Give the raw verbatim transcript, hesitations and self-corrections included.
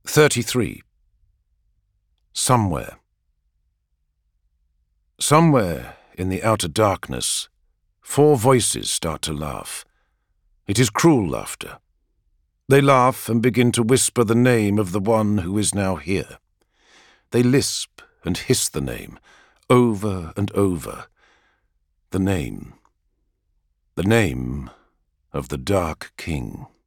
thirty-three. Somewhere. Somewhere in the outer darkness, four voices start to laugh. It is cruel laughter. They laugh and begin to whisper the name of the one who is now here. They lisp and hiss the name, over and over. The name. The name of the Dark King.